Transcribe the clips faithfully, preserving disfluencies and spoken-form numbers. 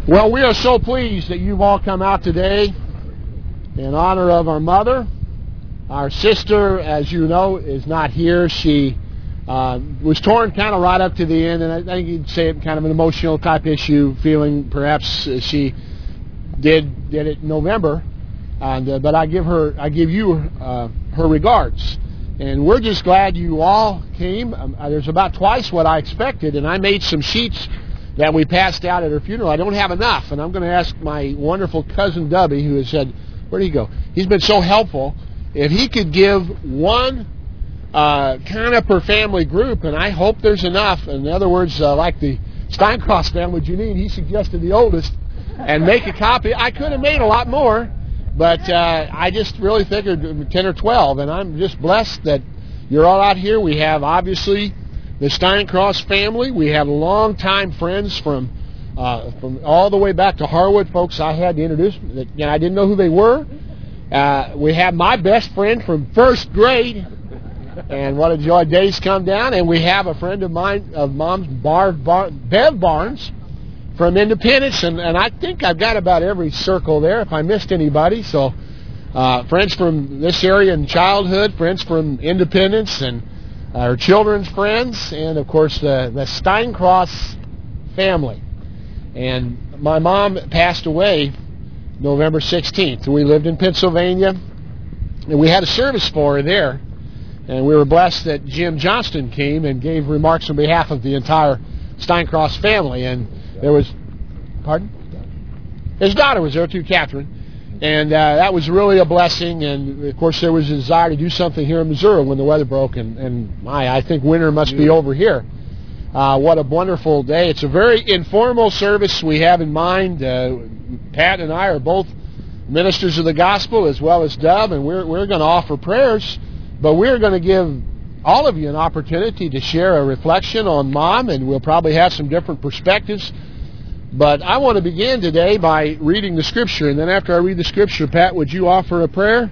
Well, we are so pleased that you've all come out today in honor of our mother. Our sister, as you know, is not here. She uh, was torn kind of right up to the end, and I think you'd say it kind of an emotional type issue, feeling perhaps uh, she did did it in November. And uh, but I give her, I give you uh, her regards, and we're just glad you all came. Um, there's about twice what I expected, and I made some sheets that we passed out at her funeral. I don't have enough, and I'm going to ask my wonderful cousin Dubby, who has said, where did he go? He's been so helpful. If he could give one uh, kind of per family group, and I hope there's enough. In other words, uh, like the Steincross family, Janine, he suggested the oldest, and make a copy. I could have made a lot more, but uh, I just really figured ten or twelve, and I'm just blessed that you're all out here. We have, obviously, the Steincross family. We have longtime friends from uh, from all the way back to Harwood, folks I had to introduce, and I didn't know who they were. Uh, we have my best friend from first grade, and what a joy. Days come down, and we have a friend of mine, of Mom's, Bar, Bar, Bev Barnes, from Independence, and, and I think I've got about every circle there, if I missed anybody. So uh, friends from this area in childhood, friends from Independence, and our children's friends, and of course the, the Steincross family. And my mom passed away November sixteenth. We lived in Pennsylvania, and we had a service for her there, and we were blessed that Jim Johnston came and gave remarks on behalf of the entire Steincross family. And there was, pardon? His daughter was there too, Catherine. And uh, that was really a blessing, and of course there was a desire to do something here in Missouri when the weather broke, and, and my, I think winter must be over here. Uh, what a wonderful day. It's a very informal service we have in mind. Uh, Pat and I are both ministers of the gospel as well as Dub, and we're, we're going to offer prayers, but we're going to give all of you an opportunity to share a reflection on Mom, and we'll probably have some different perspectives. But I want to begin today by reading the Scripture, and then after I read the Scripture, Pat, would you offer a prayer?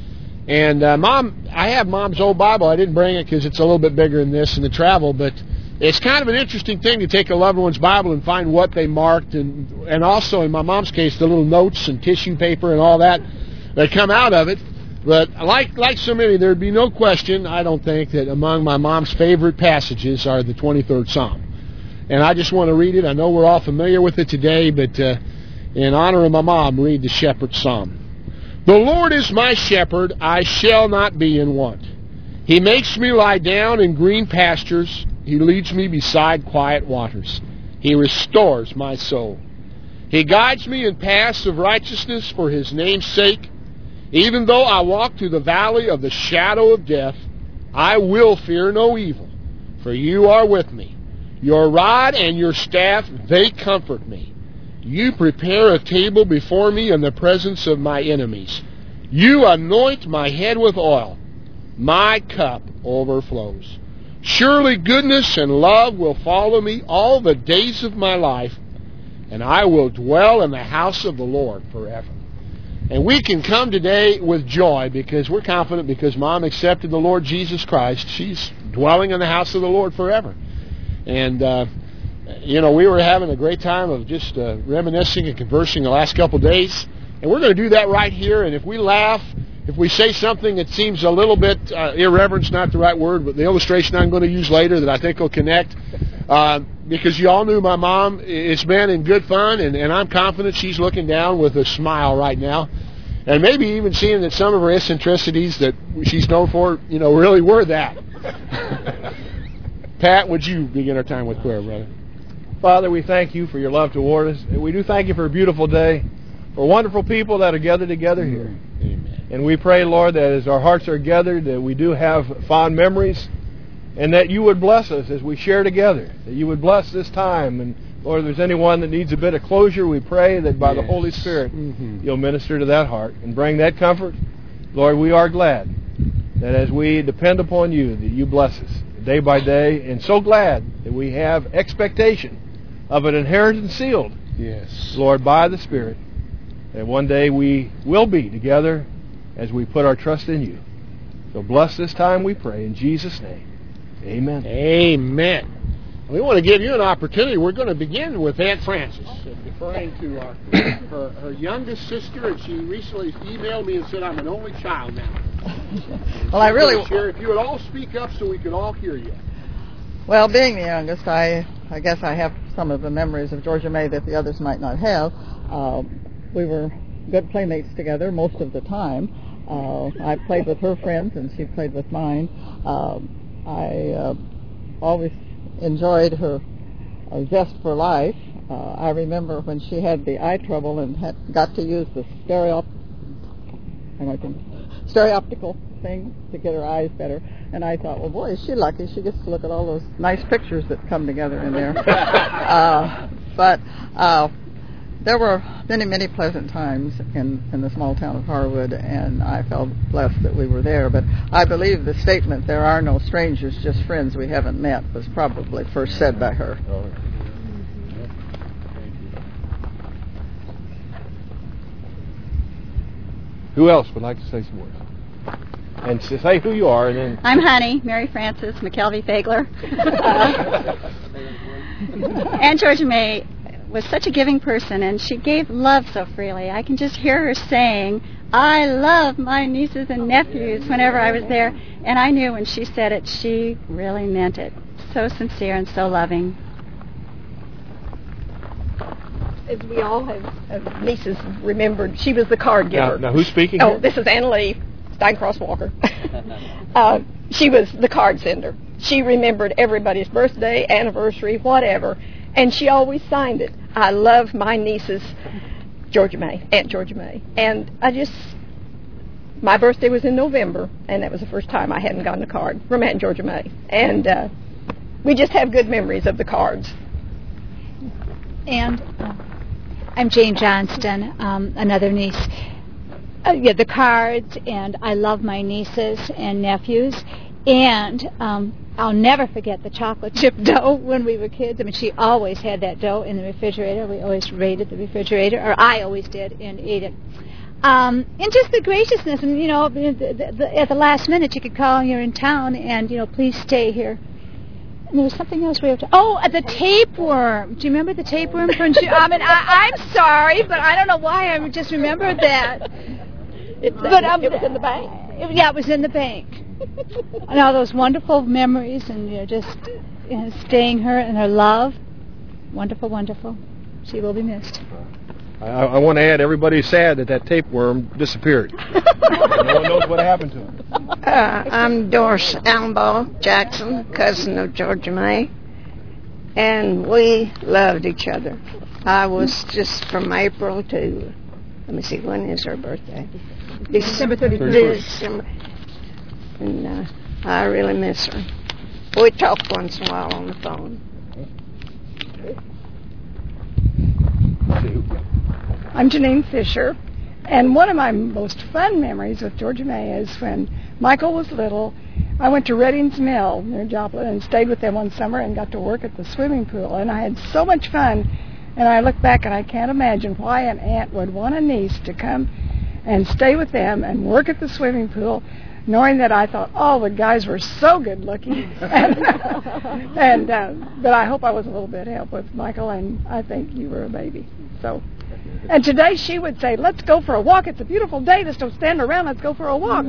And uh, Mom, I have Mom's old Bible. I didn't bring it because it's a little bit bigger than this in the travel, but it's kind of an interesting thing to take a loved one's Bible and find what they marked, and and also in my mom's case, the little notes and tissue paper and all that that come out of it. But like like so many, there'd be no question, I don't think, that among my mom's favorite passages are the twenty-third Psalm. And I just want to read it. I know we're all familiar with it today, but uh, in honor of my mom, read the Shepherd's Psalm. The Lord is my shepherd, I shall not be in want. He makes me lie down in green pastures. He leads me beside quiet waters. He restores my soul. He guides me in paths of righteousness for His name's sake. Even though I walk through the valley of the shadow of death, I will fear no evil, for You are with me. Your rod and Your staff, they comfort me. You prepare a table before me in the presence of my enemies. You anoint my head with oil. My cup overflows. Surely goodness and love will follow me all the days of my life, and I will dwell in the house of the Lord forever. And we can come today with joy because we're confident because Mom accepted the Lord Jesus Christ. She's dwelling in the house of the Lord forever. And, uh, you know, we were having a great time of just uh, reminiscing and conversing the last couple of days. And we're going to do that right here. And if we laugh, if we say something that seems a little bit uh, irreverent's not the right word, but the illustration I'm going to use later that I think will connect, uh, because you all knew my mom, it's been in good fun, and, and I'm confident she's looking down with a smile right now. And maybe even seeing that some of her eccentricities that she's known for, you know, really were that. Pat, would you begin our time with prayer, brother? Father, we thank You for Your love toward us. We do thank You for a beautiful day, for wonderful people that are gathered together here. Amen. And we pray, Lord, that as our hearts are gathered, that we do have fond memories, and that You would bless us as we share together, that You would bless this time. And, Lord, if there's anyone that needs a bit of closure, we pray that by yes. the Holy Spirit, mm-hmm. You'll minister to that heart and bring that comfort. Lord, we are glad that as we depend upon You, that You bless us day by day, and so glad that we have expectation of an inheritance sealed, yes, Lord, by the Spirit, that one day we will be together as we put our trust in You. So bless this time, we pray, in Jesus' name. Amen. Amen. We want to give you an opportunity. We're going to begin with Aunt Frances, referring to our, her, her youngest sister, and she recently emailed me and said, I'm an only child now. Well, I really... Share, if you would all speak up so we could all hear you. Well, being the youngest, I, I guess I have some of the memories of Georgia May that the others might not have. Uh, we were good playmates together most of the time. Uh, I played with her friends, and she played with mine. Uh, I uh, always enjoyed her uh, zest for life. Uh, I remember when she had the eye trouble and had got to use the stereo, I think, stereoptical thing to get her eyes better. And I thought, well, boy, is she lucky. She gets to look at all those nice pictures that come together in there. uh, but uh, there were many, many pleasant times in, in the small town of Harwood, and I felt blessed that we were there. But I believe the statement, there are no strangers, just friends we haven't met, was probably first said by her. Who else would like to say some words? And say who you are, and then... I'm Honey, Mary Frances McKelvey Fagler. Uh, Aunt Georgia May was such a giving person, and she gave love so freely. I can just hear her saying, I love my nieces and nephews whenever I was there, and I knew when she said it, she really meant it. So sincere and so loving. As we all have, have nieces remembered, she was the card giver. Now, now who's speaking Oh, here? this is Anna Lee Steincross Walker. uh, she was the card sender. She remembered everybody's birthday, anniversary, whatever, and she always signed it. I love my nieces, Georgia May, Aunt Georgia May. And I just, my birthday was in November, and that was the first time I hadn't gotten a card from Aunt Georgia May. And uh, we just have good memories of the cards. And uh, I'm Jane Johnston, um, another niece. Uh, yeah, the cards, and I love my nieces and nephews. And um, I'll never forget the chocolate chip dough when we were kids. I mean, she always had that dough in the refrigerator. We always raided the refrigerator, or I always did, and ate it. Um, and just the graciousness, and, you know, the, the, the, at the last minute you could call, you're in town, and, you know, please stay here. And there was something else we have to... Oh, uh, the tapeworm. Do you remember the tapeworm? From, I mean, I, I'm sorry, but I don't know why I just remembered that. It's, but um, it was in the bank. It, yeah, it was in the bank. And all those wonderful memories, and, you know, just, you know, staying her and her love. Wonderful, wonderful. She will be missed. I, I want to add, everybody's sad that that tapeworm disappeared. No one knows what happened to him. Uh, I'm Doris Allenbaugh Jackson, cousin of Georgia May, and we loved each other. I was just from April to, let me see, when is her birthday? December thirty-first. December. And uh, I really miss her. We talk once in a while on the phone. I'm Janine Fisher, and one of my most fun memories with Georgia May is when Michael was little. I went to Redding's Mill near Joplin and stayed with them one summer and got to work at the swimming pool, and I had so much fun. And I look back and I can't imagine why an aunt would want a niece to come and stay with them and work at the swimming pool, knowing that I thought all the guys were so good looking. and and uh, but I hope I was a little bit help with Michael, and I think you were a baby. So, and today she would say, let's go for a walk. It's a beautiful day. Let's don't stand around. Let's go for a walk.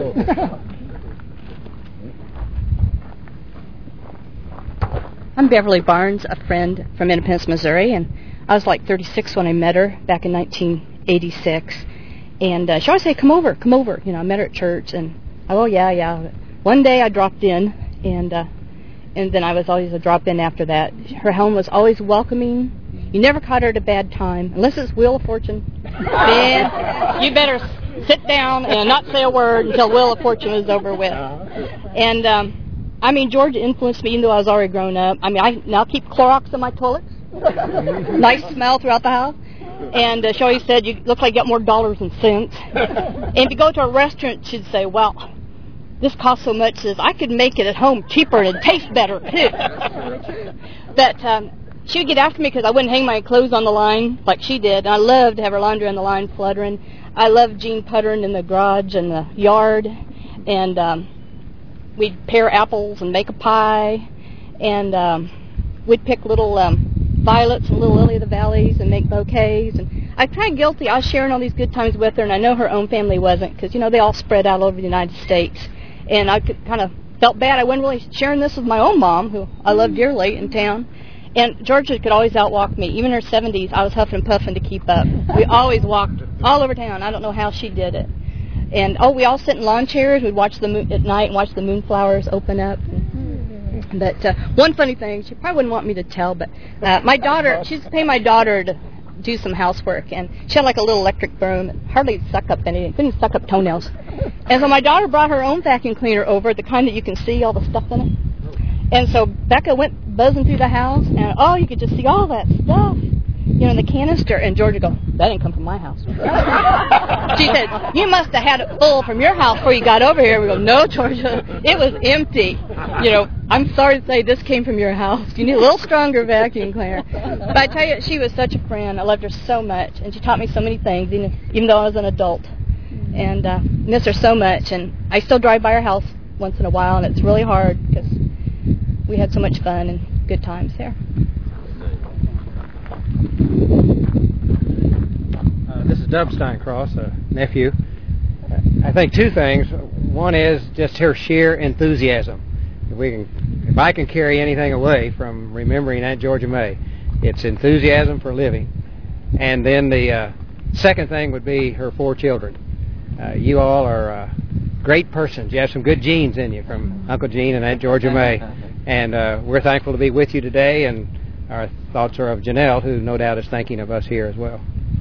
I'm Beverly Barnes, a friend from Independence, Missouri, and I was like thirty-six when I met her back in nineteen eighty-six. And uh, she always said, come over, come over. You know, I met her at church, and, oh, yeah, yeah. One day I dropped in, and uh, and then I was always a drop-in after that. Her home was always welcoming. You never caught her at a bad time, unless it's Wheel of Fortune. Then you better sit down and not say a word until Wheel of Fortune is over with. And, um, I mean, Georgia influenced me, even though I was already grown up. I mean, I now keep Clorox in my toilets. Nice smell throughout the house. And uh, she always said, you look like you got more dollars than cents. And if you go to a restaurant, she'd say, well, this costs so much, says I could make it at home cheaper and it'd taste better, too. But um, she would get after me because I wouldn't hang my clothes on the line like she did. And I loved to have her laundry on the line fluttering. I loved Jean puttering in the garage and the yard. And um, we'd pare apples and make a pie. And um, we'd pick little um, violets and little lily of the valleys and make bouquets. And I'm kind of guilty. I was sharing all these good times with her, and I know her own family wasn't, because, you know, they all spread out all over the United States. And I could kind of felt bad. I wasn't really sharing this with my own mom, who I love dearly, in town. And Georgia could always outwalk me. Even in her seventies, I was huffing and puffing to keep up. We always walked all over town. I don't know how she did it. And, oh, we all sit in lawn chairs. We'd watch the moon at night and watch the moonflowers open up. But uh, one funny thing, she probably wouldn't want me to tell, but uh, my daughter, she used to pay my daughter to do some housework, and she had like a little electric broom that hardly suck up anything, couldn't suck up toenails. And so my daughter brought her own vacuum cleaner over, the kind that you can see all the stuff in it. And so Becca went buzzing through the house, and oh, you could just see all that stuff, you know, in the canister. And Georgia go, that didn't come from my house. She said, you must have had it full from your house before you got over here. We go, no, Georgia, it was empty. You know, I'm sorry to say this came from your house. You need a little stronger vacuum cleaner. But I tell you, she was such a friend. I loved her so much, and she taught me so many things, even, even though I was an adult. And uh, miss her so much. And I still drive by her house once in a while, and it's really hard because we had so much fun and good times there. Uh, this is Dub Steincross, a nephew. I think two things. One is just her sheer enthusiasm. If we can, if I can carry anything away from remembering Aunt Georgia May, it's enthusiasm for living. And then the uh, second thing would be her four children. Uh, you all are uh, great persons. You have some good genes in you from Uncle Gene and Aunt Georgia May. And uh, we're thankful to be with you today, and our thoughts are of Janelle, who no doubt is thinking of us here as well.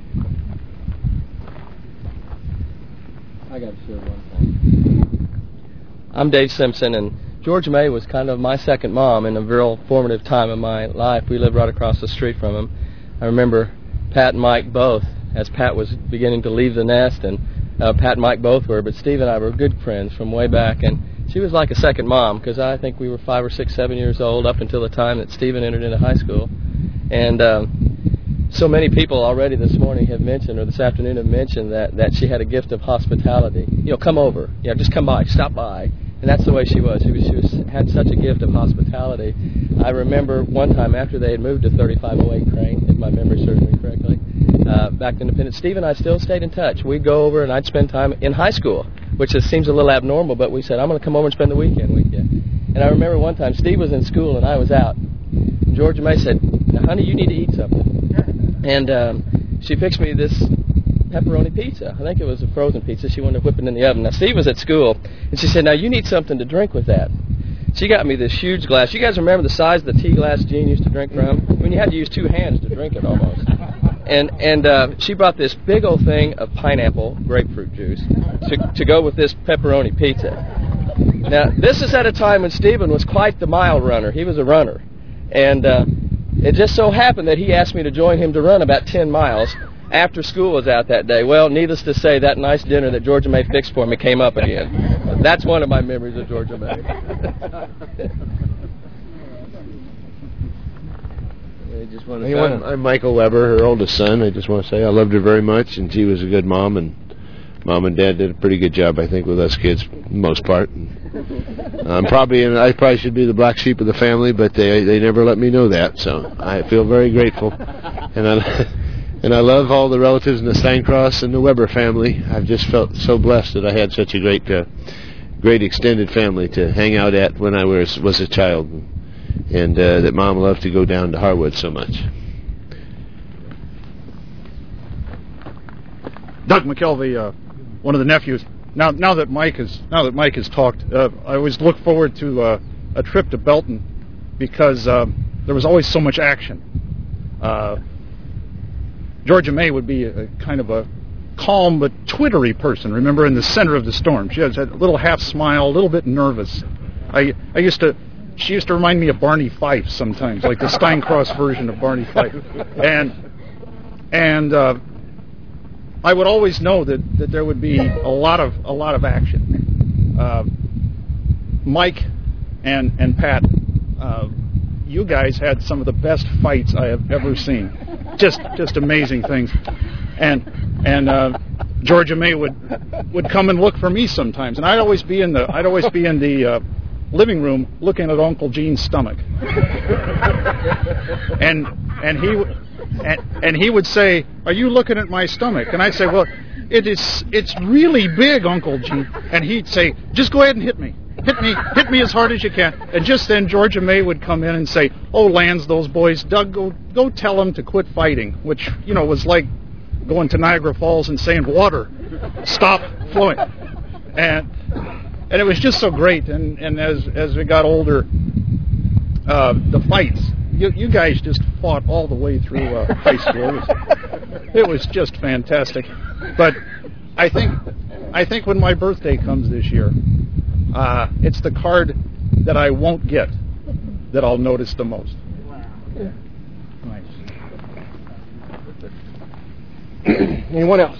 I got to share one thing. I'm Dave Simpson, and Georgia May was kind of my second mom in a real formative time in my life. We lived right across the street from him. I remember Pat and Mike both, as Pat was beginning to leave the nest, and uh, Pat and Mike both were, but Steve and I were good friends from way back, and she was like a second mom, because I think we were five or six, seven years old up until the time that Stephen entered into high school. And um, so many people already this morning have mentioned, or this afternoon have mentioned, that, that she had a gift of hospitality. You know, come over. You know, just come by, stop by. And that's the way she was. She was, she was had such a gift of hospitality. I remember one time after they had moved to thirty-five oh eight Crane, if my memory serves me correctly, uh, back to Independence, Steve and I still stayed in touch. We'd go over and I'd spend time in high school, which just seems a little abnormal, but we said, I'm going to come over and spend the weekend with you. And I remember one time Steve was in school and I was out. And Georgia May said, now, honey, you need to eat something. And um, she fixed me this pepperoni pizza. I think it was a frozen pizza. She wanted to whip it in the oven. Now, Steve was at school, and she said, now, you need something to drink with that. She got me this huge glass. You guys remember the size of the tea glass Gene used to drink from? When you had to use two hands to drink it almost. And and uh, she brought this big old thing of pineapple grapefruit juice to, to go with this pepperoni pizza. Now, this is at a time when Stephen was quite the mile runner. He was a runner. And uh, it just so happened that he asked me to join him to run about ten miles after school was out that day. Well, needless to say, that nice dinner that Georgia May fixed for me came up again. That's one of my memories of Georgia May. I just want to say, I'm, I'm Michael Weber, her oldest son. I just want to say I loved her very much, and she was a good mom, and Mom and Dad did a pretty good job, I think, with us kids, for the most part. I'm probably, in, I probably should be the black sheep of the family, but they they never let me know that, so I feel very grateful. And I and I love all the relatives in the Steincross and the Weber family. I've just felt so blessed that I had such a great, uh, great extended family to hang out at when I was was a child, and uh, that Mom loved to go down to Harwood so much. Doug McKelvey, uh, one of the nephews. Now, now that Mike has now that Mike has talked, uh, I always look forward to uh, a trip to Belton because uh, there was always so much action. Uh, Georgia May would be a, a kind of a calm but twittery person. Remember, in the center of the storm, she has a little half smile, a little bit nervous. I I used to. She used to remind me of Barney Fife sometimes, like the Steincross version of Barney Fife, and and. Uh, I would always know that, that there would be a lot of a lot of action. Uh, Mike and and Pat, uh, you guys had some of the best fights I have ever seen. Just just amazing things. And and uh, Georgia May would would come and look for me sometimes, and I'd always be in the I'd always be in the uh, living room looking at Uncle Gene's stomach. and and he and, and he would say, "Are you looking at my stomach?" And I'd say, "Well, it is it's really big, Uncle Gene." And he'd say, "Just go ahead and hit me. Hit me, hit me as hard as you can." And just then Georgia May would come in and say, "Oh, Lance, those boys, Doug, go go tell them to quit fighting," which, you know, was like going to Niagara Falls and saying, "Water, stop flowing." And and it was just so great. And, and as as we got older, uh, the fights, you, you guys just fought all the way through uh, high school. It was, it was just fantastic. But I think I think when my birthday comes this year, uh, it's the card that I won't get that I'll notice the most. Yeah. Nice. Anyone else?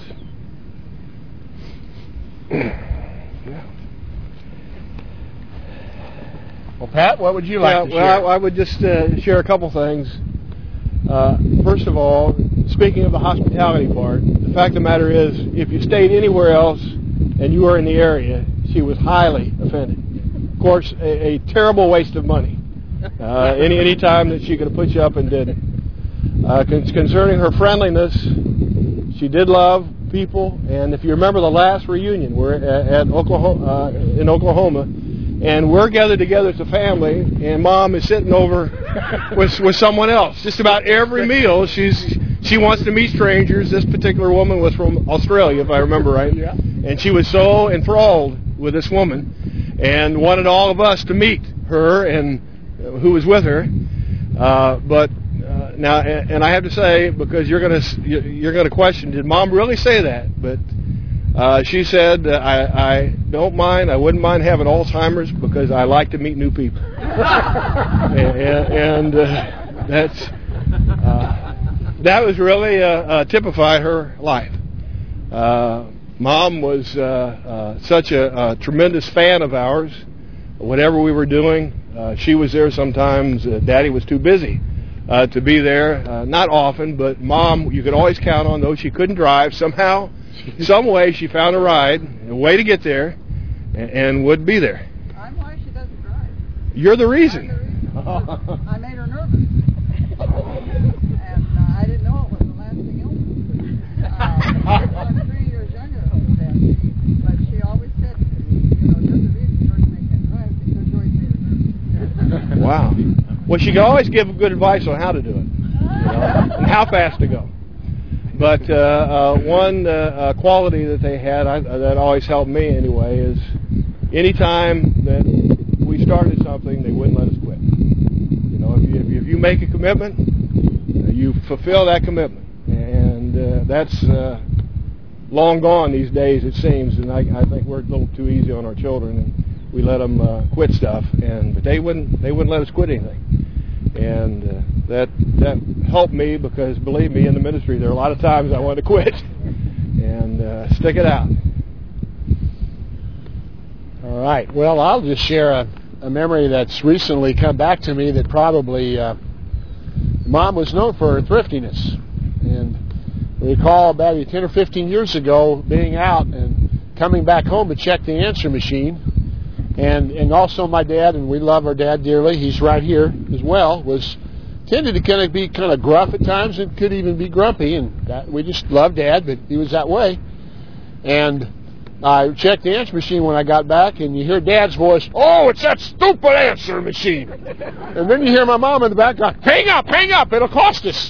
Well, Pat, what would you like yeah, to well, share? I, I would just uh, share a couple things. Uh, first of all, speaking of the hospitality part, the fact of the matter is, if you stayed anywhere else and you were in the area, she was highly offended. Of course, a, a terrible waste of money. Uh, any any time that she could have put you up and did it. Uh, con- concerning her friendliness, she did love people, and if you remember the last reunion, we're at, at Oklahoma, uh, in Oklahoma. And we're gathered together as a family, and Mom is sitting over with with someone else. Just about every meal, she's she wants to meet strangers. This particular woman was from Australia, if I remember right. Yeah. And she was so enthralled with this woman, and wanted all of us to meet her and who was with her. Uh, but uh, now, and, and I have to say, because you're gonna you're gonna question, did Mom really say that? But Uh, she said, uh, I, I don't mind, I wouldn't mind having Alzheimer's because I like to meet new people. and and uh, that's uh, that was really uh, uh, typified her life. Uh, Mom was uh, uh, such a, a tremendous fan of ours. Whatever we were doing, uh, she was there sometimes. Uh, Daddy was too busy uh, to be there. Uh, not often, but Mom, you could always count on, though she couldn't drive, somehow, some way she found a ride, a way to get there, and, and would be there. I'm why she doesn't drive. You're the reason. I'm the reason. I made her nervous. and uh, I didn't know it was a lasting illness. Uh, I'm three years younger than she, but she always said, you know, you're the reason George May can't drive because George made her nervous. Wow. Well, she could always give good advice on how to do it, you know, and how fast to go. But uh, uh, one uh, uh, quality that they had I, that always helped me anyway is anytime that we started something, they wouldn't let us quit. You know, if you, if you, if you make a commitment, uh, you fulfill that commitment. And uh, that's uh, long gone these days, it seems. And I, I think we're a little too easy on our children, and we let them uh, quit stuff. And but they wouldn't they wouldn't let us quit anything. And uh, that that helped me because, believe me, in the ministry, there are a lot of times I wanted to quit and uh, stick it out. All right. Well, I'll just share a, a memory that's recently come back to me that probably uh, Mom was known for her thriftiness. And I recall about ten or fifteen years ago being out and coming back home to check the answer machine. And and also my dad, and we love our dad dearly, he's right here as well, was tended to kind of be kind of gruff at times and could even be grumpy, and that, we just loved Dad, but he was that way. And I checked the answer machine when I got back, and you hear Dad's voice, "Oh, it's that stupid answer machine." And then you hear my mom in the back going, "Hang up, hang up, it'll cost us."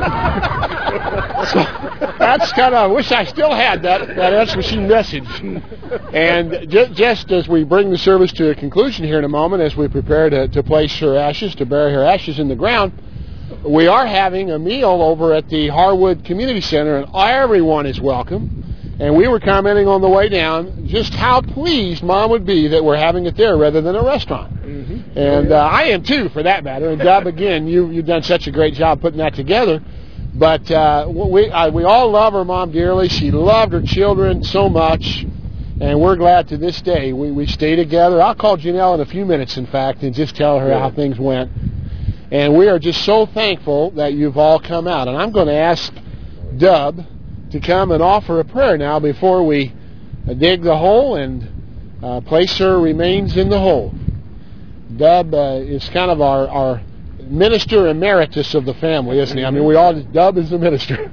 So that's kind of, I wish I still had that, that answer machine message. And just, just as we bring the service to a conclusion here in a moment, as we prepare to, to place her ashes, to bury her ashes in the ground, we are having a meal over at the Harwood Community Center, and everyone is welcome. And we were commenting on the way down just how pleased Mom would be that we're having it there rather than a restaurant. Mm-hmm. And uh, I am too, for that matter. And Deb, again, you, you've done such a great job putting that together. But uh, we I, we all love her mom dearly. She loved her children so much. And we're glad to this day we, we stay together. I'll call Janelle in a few minutes, in fact, and just tell her yeah. how things went. And we are just so thankful that you've all come out. And I'm going to ask Dub to come and offer a prayer now before we uh, dig the hole and uh, place her remains in the hole. Dub uh, is kind of our, our minister emeritus of the family, isn't he? I mean, we all, Dub is the minister.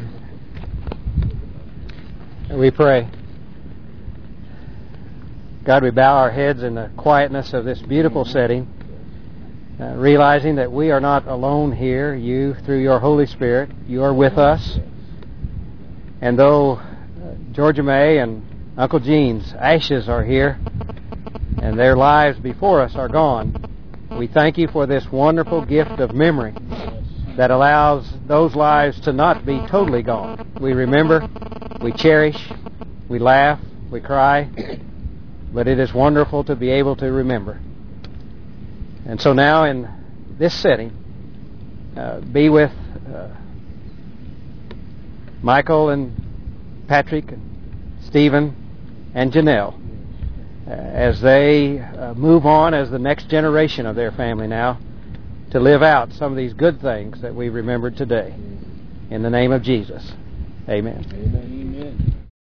We pray. God, we bow our heads in the quietness of this beautiful setting, uh, realizing that we are not alone here. You, through your Holy Spirit, you are with us. And though uh, Georgia May and Uncle Gene's ashes are here, and their lives before us are gone, we thank you for this wonderful gift of memory that allows those lives to not be totally gone. We remember, we cherish, we laugh, we cry, but it is wonderful to be able to remember. And so now in this setting, uh, be with uh, Michael and Patrick and Stephen and Janelle uh, as they uh, move on as the next generation of their family now to live out some of these good things that we remembered today. In the name of Jesus, amen. Amen. Amen.